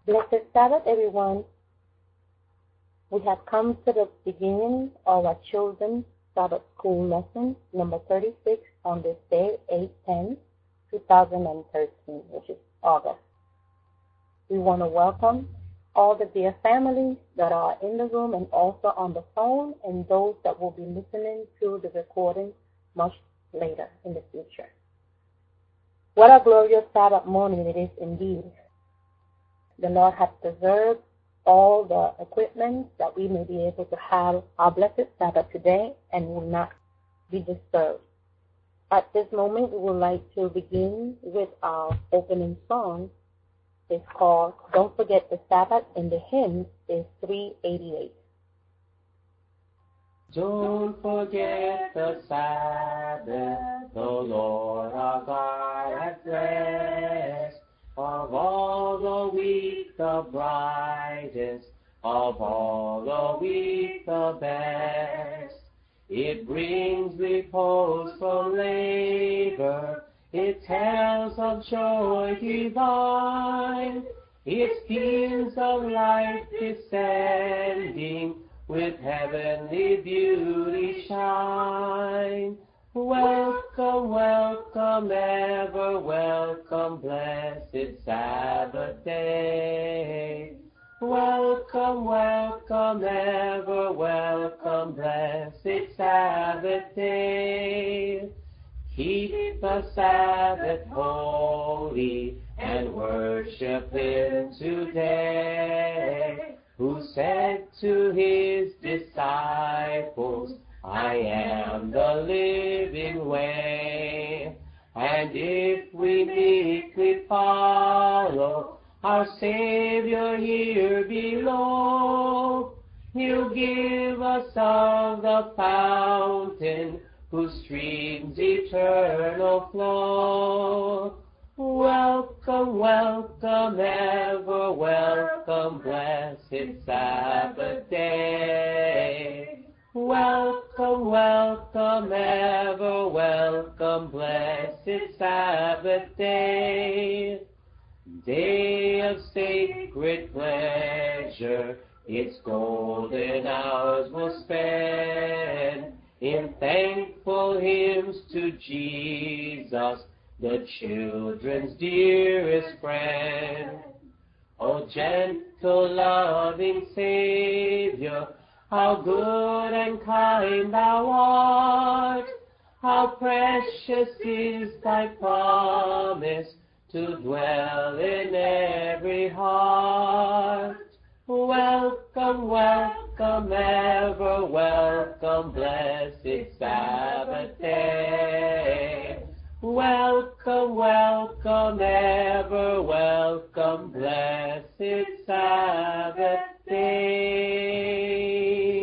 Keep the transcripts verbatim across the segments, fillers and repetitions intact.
Blessed Sabbath, everyone. We have come to the beginning of our children's Sabbath school lesson, number thirty-six, on this day, eight ten, two thousand thirteen, which is August. We want to welcome all the dear families that are in the room and also on the phone, and those that will be listening to the recording much later in the future. What a glorious Sabbath morning it is indeed. The Lord has preserved all the equipment that we may be able to have our blessed Sabbath today and will not be disturbed. At this moment, we would like to begin with our opening song. It's called Don't Forget the Sabbath, and the hymn is three eighty-eight. Don't forget the Sabbath, the Lord our God has blessed. Of all the week the brightest, of all the week the best. It brings repose from labor, it tells of joy divine, its beams of light descending, with heavenly beauty shine. Welcome, welcome, ever welcome, blessed Sabbath day. Welcome, welcome, ever welcome, blessed Sabbath day. Keep the Sabbath holy and worship Him today, who said to His disciples, I am the living way. And if we meekly follow our Savior here below, He'll give us of the fountain whose streams eternal flow. Welcome, welcome, ever welcome, blessed Sabbath day. Welcome, welcome, ever welcome, blessed Sabbath day. Day of sacred pleasure, its golden hours will spend in thankful hymns to Jesus, the children's dearest friend. O gentle, loving Savior, how good and kind thou art, how precious is thy promise to dwell in every heart. Welcome, welcome, ever welcome, blessed Sabbath day. Welcome, welcome, ever welcome, blessed Sabbath day.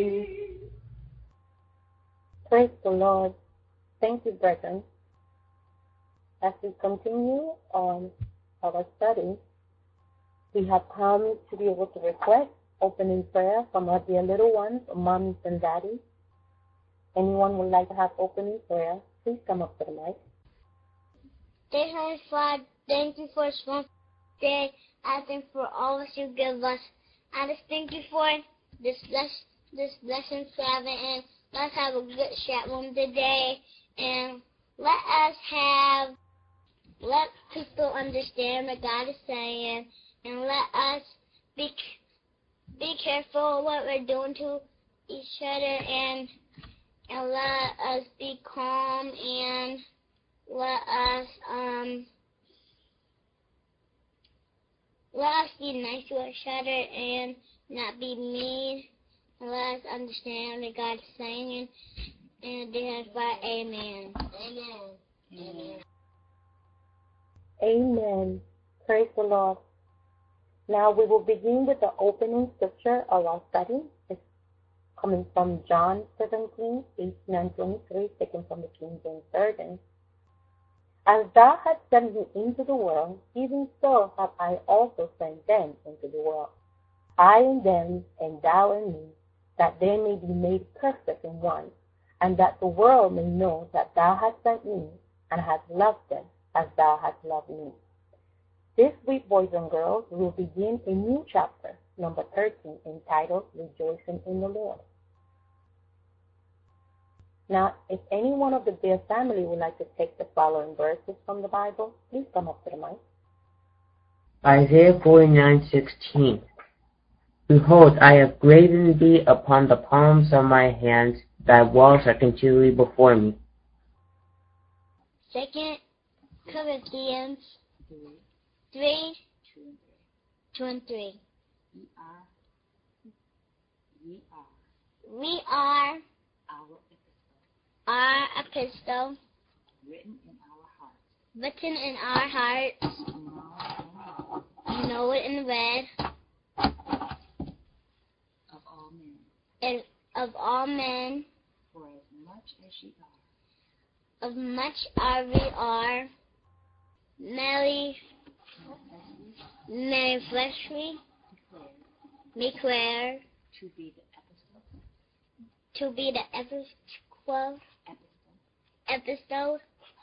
Praise the Lord. Thank you, brethren. As we continue on our study, we have come to be able to request opening prayer from our dear little ones, moms and daddies. Anyone would like to have opening prayer, please come up to the mic. Dear Heavenly Father, thank you for this wonderful day. I thank you for all that you give us. I just thank you for this bless, this blessing Sabbath, and let's have a good chat room today, and let us have, let people understand what God is saying, and let us be be careful what we're doing to each other, and and let us be calm, and let us um let us be nice to each other and not be mean, and let us understand what God is saying, and dear God, amen. Amen. Amen. Amen. Praise the Lord. Now we will begin with the opening scripture of our study. It's coming from John seventeen, eighteen and twenty-three, taken from the King James Version. As thou hast sent me into the world, even so have I also sent them into the world. I in them, and thou in me, that they may be made perfect in one, and that the world may know that thou hast sent me, and hast loved them as thou hast loved me. This week, boys and girls, we'll begin a new chapter, number thirteen, entitled Rejoicing in the Lord. Now, if any one of the Bear family would like to take the following verses from the Bible, please come up to the mic. Isaiah forty-nine sixteen. Behold, I have graven thee upon the palms of my hands, thy walls are continually before me. Second Corinthians three, two and three. We are, we are, We are our epistle, our epistle, written in our hearts, written in our hearts, know it and read of all men, and of all men, for as much as ye are, of much as we are, merely, merely fleshly, declared declare to be the epistle, to be the epistle, epistle epistle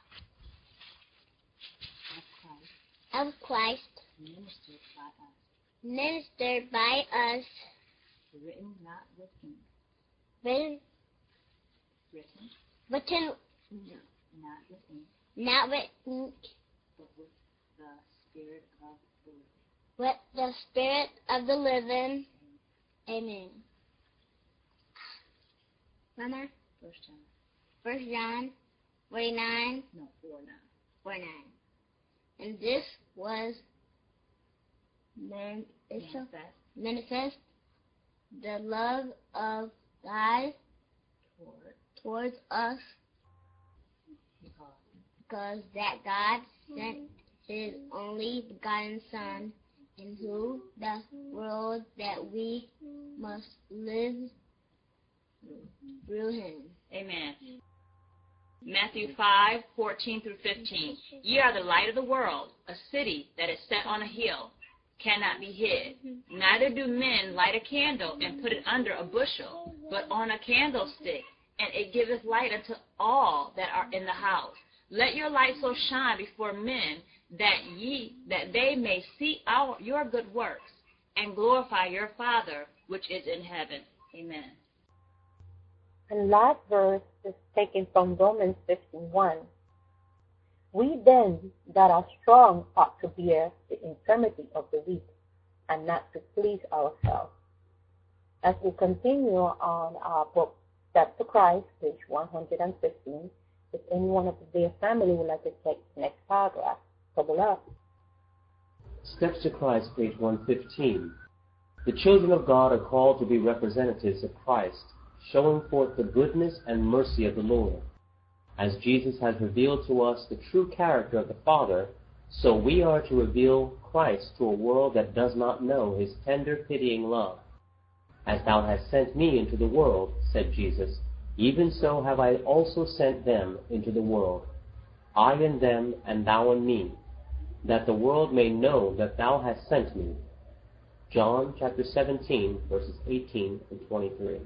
of Christ, of Christ, ministered by us, ministered by us, written not with ink, written, written written not with ink, not with ink, but with the Spirit of the living. with the Spirit of the living. Amen. Mama, First John, First John forty-nine, no, four nine. forty-nine. And this was man, it's so Manifest manifest the love of God toward towards us, because because that God sent His only begotten Son, in whom the world that we must live through Him. Amen. Matthew five, fourteen through fifteen. Ye are the light of the world. A city that is set on a hill cannot be hid. Neither do men light a candle and put it under a bushel, but on a candlestick, and it giveth light unto all that are in the house. Let your light so shine before men that ye that they may see our your good works and glorify your Father which is in heaven. Amen. And last verse is taken from Romans fifteen one. We then that are strong ought to bear the infirmity of the weak, and not to please ourselves. As we continue on our book, Steps to Christ, page one hundred fifteen, if anyone of the Bear family would like to take the next paragraph, bubble up. Steps to Christ, page one fifteen. The children of God are called to be representatives of Christ, showing forth the goodness and mercy of the Lord. As Jesus has revealed to us the true character of the Father, so we are to reveal Christ to a world that does not know His tender, pitying love. As thou hast sent me into the world, said Jesus, even so have I also sent them into the world, I in them and thou in me, that the world may know that thou hast sent me. John chapter seventeen, verses eighteen and twenty-three.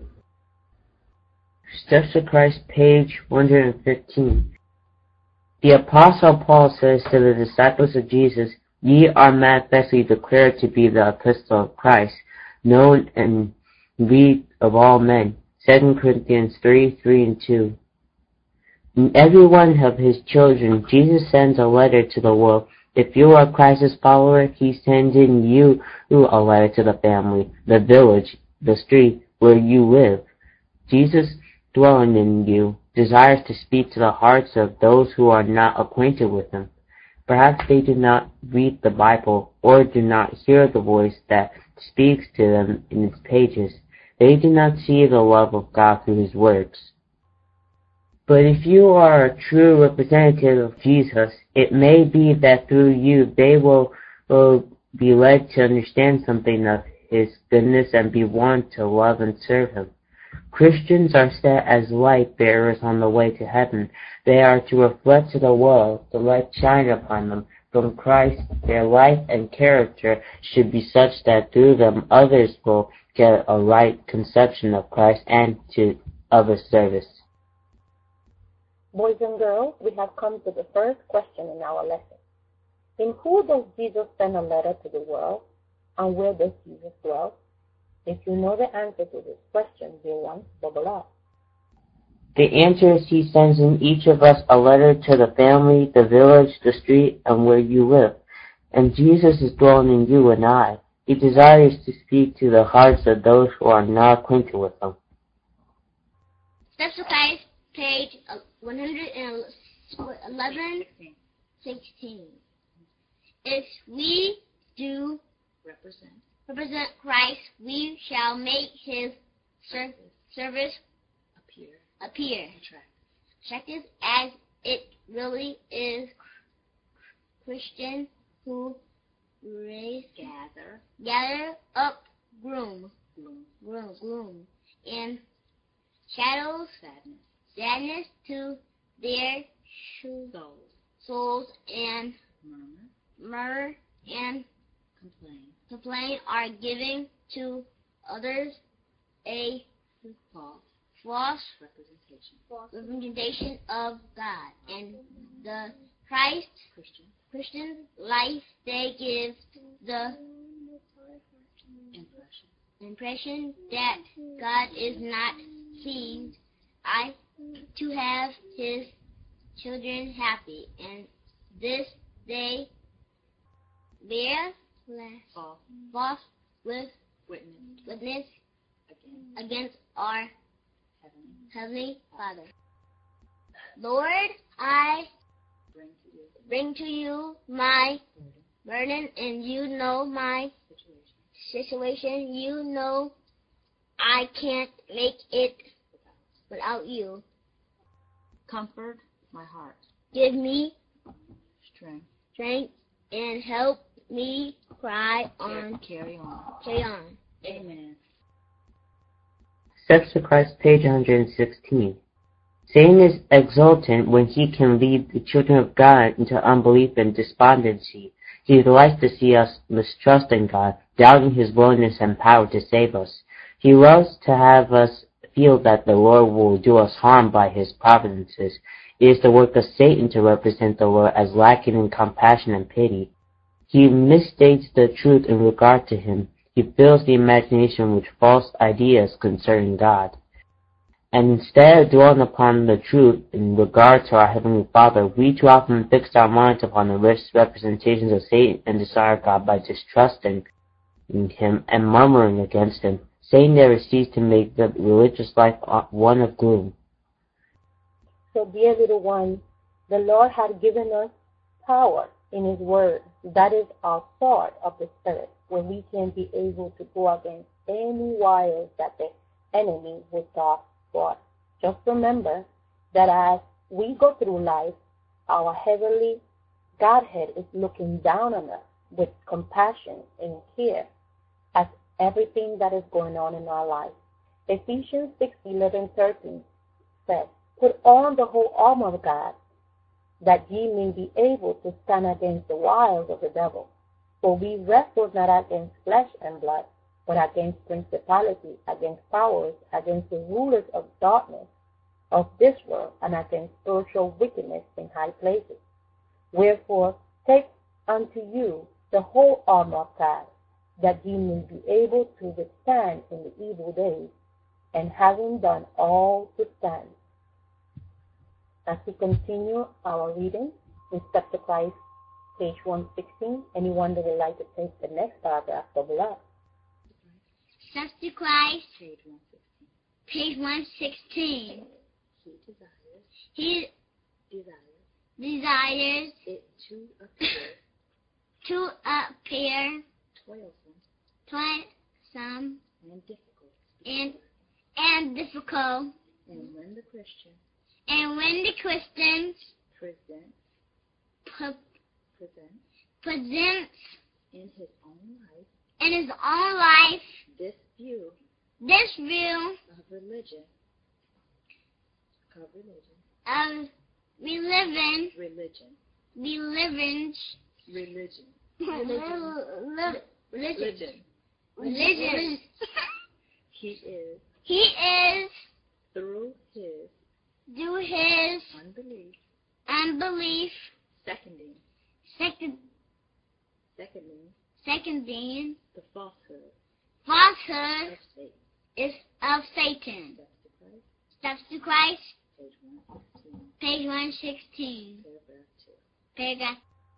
Steps to Christ, page one hundred fifteen. The Apostle Paul says to the disciples of Jesus, Ye are manifestly declared to be the epistle of Christ, known and read of all men. Second Corinthians three, three and two. In every one of His children, Jesus sends a letter to the world. If you are Christ's follower, He sends in you a letter to the family, the village, the street where you live. Jesus, dwelling in you, desires to speak to the hearts of those who are not acquainted with Him. Perhaps they do not read the Bible or do not hear the voice that speaks to them in its pages. They do not see the love of God through His works. But if you are a true representative of Jesus, it may be that through you they will, will be led to understand something of His goodness and be won to love and serve Him. Christians are set as light bearers on the way to heaven. They are to reflect to the world the light shine upon them from Christ. Their life and character should be such that through them others will get a right conception of Christ and to of His service. Boys and girls, we have come to the first question in our lesson. In who does Jesus send a letter to the world, and where does Jesus dwell? If you know the answer to this question, dear one, bubble up. The answer is he sends in each of us a letter to the family, the village, the street, and where you live. And Jesus is dwelling in you and I. He desires to speak to the hearts of those who are not acquainted with him. Steps to Christ, page one eleven, sixteen. If we do Represent. represent Christ, we shall make his ser- service Appear. appear Attract. attractive as it really is. Christian who raise, Gather. gather up gloom, Gloom. gloom, gloom, and shadows, Sadness. sadness to their Soul. souls, and Murmur. murmur and Complain. complain are giving to others a False. false Representation. representation of God and the Christ Christian. Christian life. They give the Impression. impression that God is not pleased I to have his children happy, and this they bear False. false with Witness. witness Again. against our Heavenly. Heavenly Father. Lord, I Bring to you. bring to you my Burden. burden, and you know my Situation. situation. You know I can't make it without you. Comfort my heart. Give me Strength. strength and help me cry on, Carry on. carry on. Amen. Steps to Christ, page one hundred sixteen. Satan is exultant when he can lead the children of God into unbelief and despondency. He delights to see us mistrust in God, doubting his willingness and power to save us. He loves to have us feel that the Lord will do us harm by his providences. It is the work of Satan to represent the Lord as lacking in compassion and pity. He misstates the truth in regard to him. He fills the imagination with false ideas concerning God. And instead of dwelling upon the truth in regard to our Heavenly Father, we too often fix our minds upon the representations of Satan and dishonor God by distrusting in him and murmuring against him. Satan never ceased to make the religious life one of gloom. So, dear little ones, the Lord had given us power in his word. That is our sword of the Spirit, where we can be able to go against any wiles that the enemy would thought for us. Just remember that as we go through life, our heavenly Godhead is looking down on us with compassion and care at everything that is going on in our life. Ephesians six, eleven, thirteen says, "Put on the whole armor of God, that ye may be able to stand against the wiles of the devil. For we wrestle not against flesh and blood, but against principalities, against powers, against the rulers of darkness of this world, and against spiritual wickedness in high places. Wherefore take unto you the whole armor of God, that ye may be able to withstand in the evil days, and having done all to stand." As we continue our reading in Steps to Christ, page one sixteen, anyone that would like to take the next paragraph of below? Steps to Christ, Page one sixteen. page one sixteen. He desires. He Desires. desires It to appear. to appear Toilsome. toilsome And difficult. and, and difficult, And when the Christian and when the Christian presents. pre- Presents. presents In his own life. in his own life This view this view of religion. Of religion. of religion, Religion. religion, Religion. religion, Religion. religion. He is He is through his through his unbelief. unbelief, Seconding. second, Second being Second being the falsehood falsehood of Satan. is of Satan. Steps to Christ, Steps to Christ, page one sixteen, page one sixteen, paragraph two. paragraph.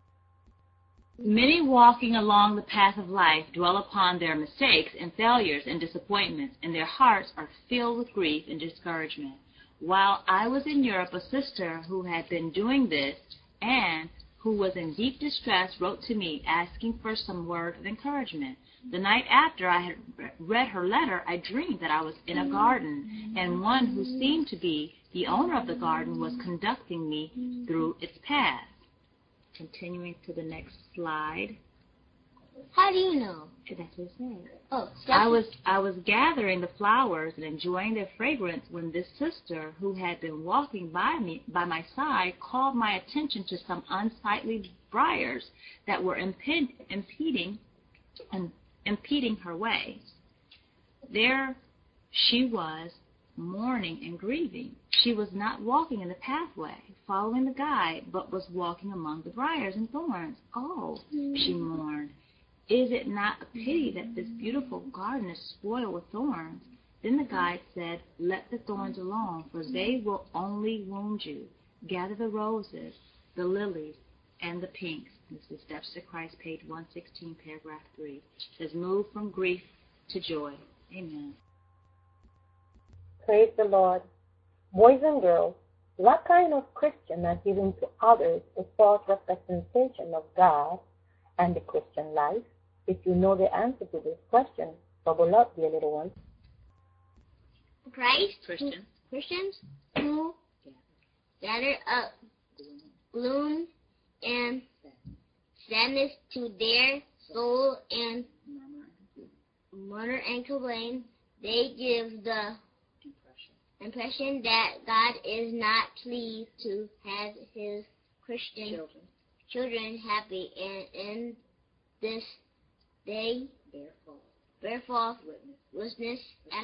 Many walking along the path of life dwell upon their mistakes and failures and disappointments, and their hearts are filled with grief and discouragement. While I was in Europe, a sister who had been doing this and who was in deep distress wrote to me asking for some word of encouragement. The night after I had read her letter, I dreamed that I was in a garden, and one who seemed to be the owner of the garden was conducting me through its path. Continuing to the next slide. How do you know? That's what it said. Oh, I was I was gathering the flowers and enjoying their fragrance when this sister, who had been walking by me by my side, called my attention to some unsightly briars that were imped, impeding and impeding her way. There she was, mourning and grieving. She was not walking in the pathway, following the guide, but was walking among the briars and thorns. Oh, she mourned. Is it not a pity that this beautiful garden is spoiled with thorns? Then the guide said, let the thorns alone, for they will only wound you. Gather the roses, the lilies, and the pinks. This is Steps to Christ, page one sixteen, paragraph three. It says, move from grief to joy. Amen. Praise the Lord. Boys and girls, what kind of Christian are giving to others a false representation of God and the Christian life? If you know the answer to this question, bubble up, dear little ones. Christ, Christians. Christians who gather up gloom and sadness to their soul and murmur and complain, they give the impression that God is not pleased to have his Christian Children. children happy, and in this they Bear false bear false witness witness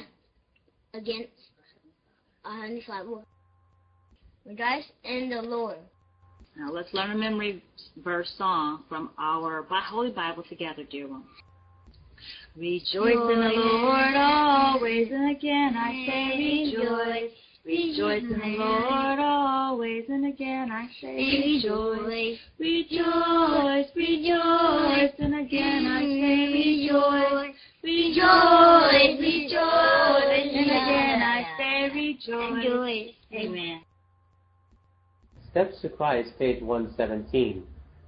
a- against our Heavenly Father. Rejoice in the Lord. Now let's learn a memory verse song from our Holy Bible together, dear ones. Rejoice in the Lord always, and again I say rejoice. Rejoice in the Lord always, and again I say rejoice. Rejoice, rejoice, and again I say rejoice. Rejoice, rejoice, and again I say rejoice. Amen. Steps to Christ, page one seventeen.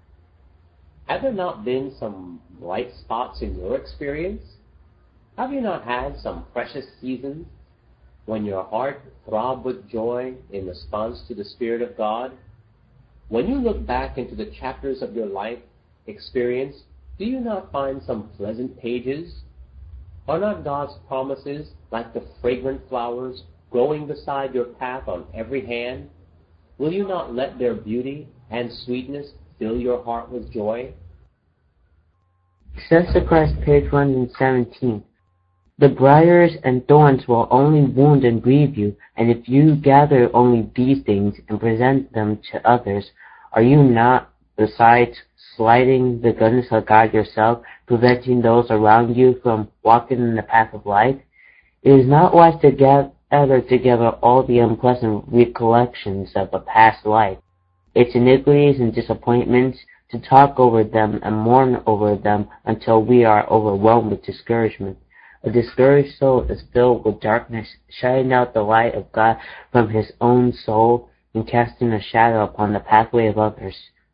Have there not been some bright spots in your experience? Have you not had some precious seasons when your heart throbbed with joy in response to the Spirit of God? When you look back into the chapters of your life experience, do you not find some pleasant pages? Are not God's promises like the fragrant flowers growing beside your path on every hand? Will you not let their beauty and sweetness fill your heart with joy? Steps to Christ, page one seventeen. The briars and thorns will only wound and grieve you, and if you gather only these things and present them to others, are you not, besides slighting the goodness of God yourself, preventing those around you from walking in the path of life? It is not wise to gather together all the unpleasant recollections of a past life, its iniquities and disappointments, to talk over them and mourn over them until we are overwhelmed with discouragement. A discouraged soul is filled with darkness, shutting out the light of God from his own soul and casting a shadow upon the pathway of others.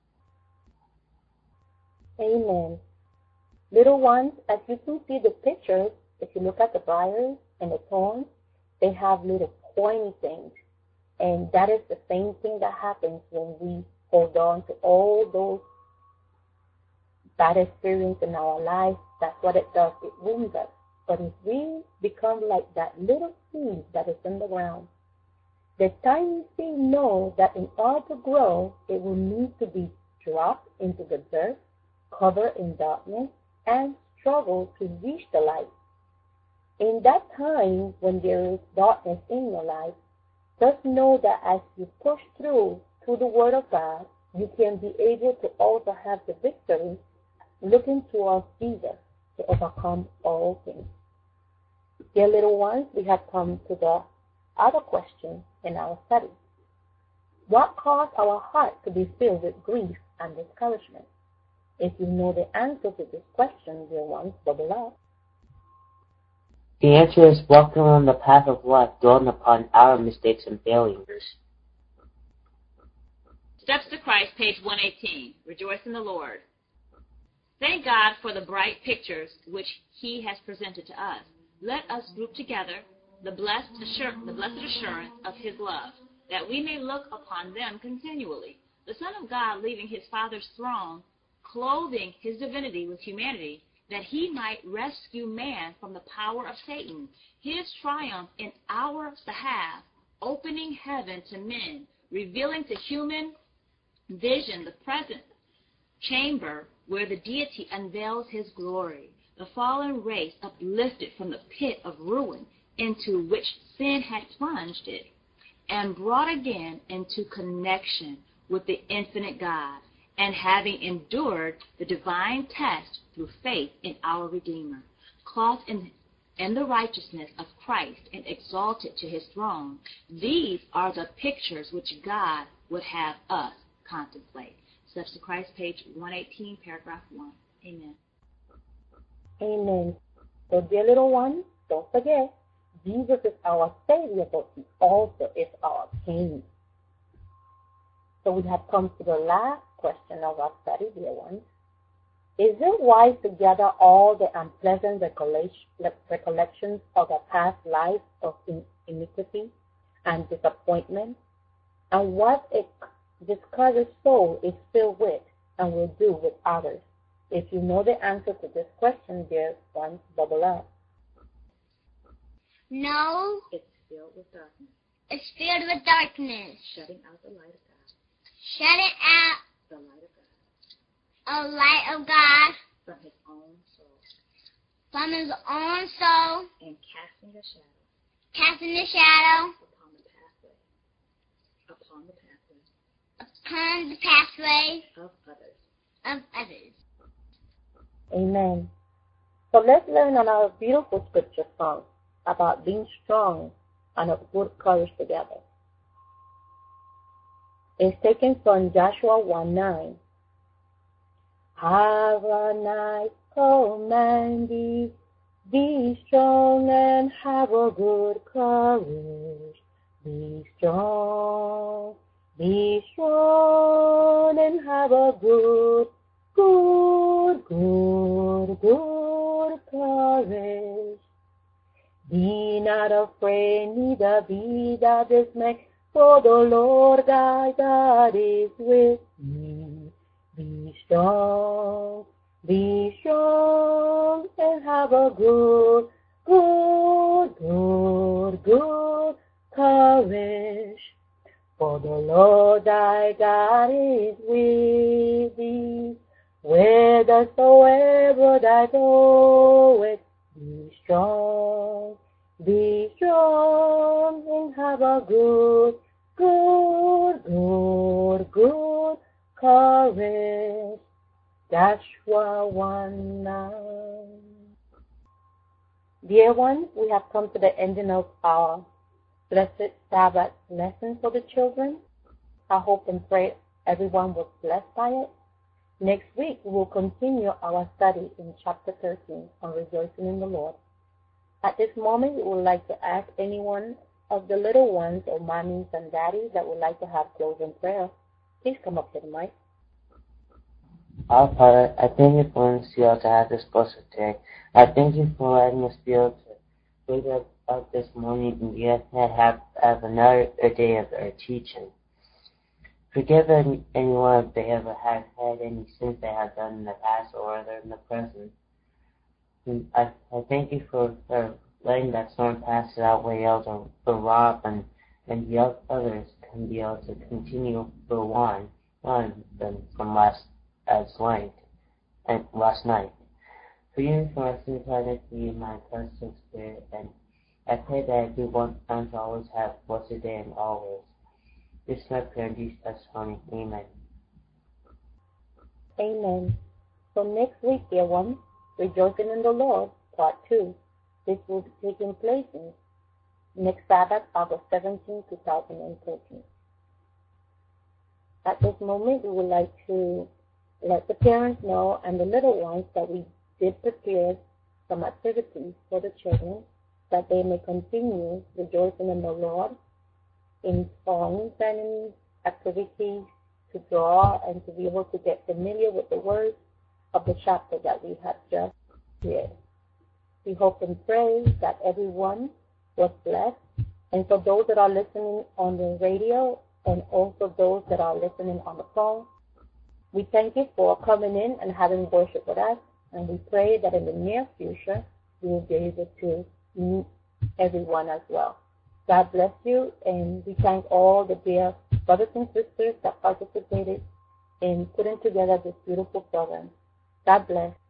Amen. Little ones, as you can see the pictures, if you look at the briars and the thorns, they have little pointy things. And that is the same thing that happens when we hold on to all those bad experiences in our life. That's what it does. It wounds us. But if we become like that little seed that is in the ground, the tiny seed knows that in order to grow, it will need to be dropped into the dirt, covered in darkness, and struggle to reach the light. In that time, when there is darkness in your life, just know that as you push through, through the Word of God, you can be able to also have the victory looking towards Jesus to overcome all things. Dear little ones, we have come to the other question in our study. What caused our heart to be filled with grief and discouragement? If you know the answer to this question, dear ones, bubble up. The answer is walking on the path of life, dwelling upon our mistakes and failures. Steps to Christ, page one eighteen. Rejoice in the Lord. Thank God for the bright pictures which He has presented to us. Let us group together the blessed, assur- the blessed assurance of His love, that we may look upon them continually. The Son of God leaving His Father's throne, clothing His divinity with humanity, that He might rescue man from the power of Satan. His triumph in our behalf, opening heaven to men, revealing to human vision the present chamber where the deity unveils His glory. The fallen race uplifted from the pit of ruin into which sin had plunged it, and brought again into connection with the infinite God, and having endured the divine test through faith in our Redeemer, clothed in, in the righteousness of Christ and exalted to His throne. These are the pictures which God would have us contemplate. Steps to Christ, page one eighteen, paragraph one. Amen. Amen. So, dear little ones, don't forget, Jesus is our Savior, but He also is our King. So we have come to the last question of our study, dear ones. Is it wise to gather all the unpleasant recollections of a past life of iniquity and disappointment, and what a discouraged soul is filled with and will do with others? If you know the answer to this question, dear ones, bubble up. No. It's filled with darkness. It's filled with darkness. Shutting out the light of God. Shutting out The light of God. a light of God From His own soul. from His own soul, And casting the shadow. casting the shadow Upon the pathway. Upon the pathway. upon the pathway Of others. of others. Amen. So let's learn on our beautiful scripture song about being strong and of good courage together. It's taken from Joshua one nine. Have a night command thee, be strong and have a good courage. Be strong, be strong and have a good, good, good, good courage. Be not afraid, neither be thou dismayed, for the Lord thy God is with thee. Be strong, be strong, and have a good, good, good, good courage. For the Lord thy God is with thee, whithersoever thou goest. Be strong, be strong, and have a good, good, good, good courage. Joshua one nine. Dear ones, we have come to the ending of our Blessed Sabbath lesson for the children. I hope and pray everyone was blessed by it. Next week, we will continue our study in chapter thirteen on rejoicing in the Lord. At this moment, we would like to ask anyone of the little ones or mommies and daddies that would like to have closing prayer. Please come up to the mic. Our Father, I thank you for letting us be able to have this blessed day. I thank you for letting us be able to wake up, up this morning and yet have, have another day of our teaching. Forgive any, anyone if they ever have had any sins they have done in the past or other in the present. And I, I thank you for, for letting that storm pass that way else for, for Rob and, and the others can be able to continue for one, one from, from last as night and last night. Forgive me for my sins, I for you, my precious spirit, and I pray that I do want time to always have blessed day and always. This is my prayer in Jesus' name. Amen. Amen. So next week, dear ones, Rejoicing in the Lord, Part two. This will be taking place in next Sabbath, August seventeenth, two thousand thirteen. At this moment, we would like to let the parents know and the little ones that we did prepare some activities for the children that they may continue rejoicing in the Lord in songs and in activities to draw and to be able to get familiar with the words of the chapter that we have just read. We hope and pray that everyone was blessed. And for those that are listening on the radio and also those that are listening on the phone, we thank you for coming in and having worship with us. And we pray that in the near future, we will be able to meet everyone as well. God bless you, and we thank all the dear brothers and sisters that participated in putting together this beautiful program. God bless.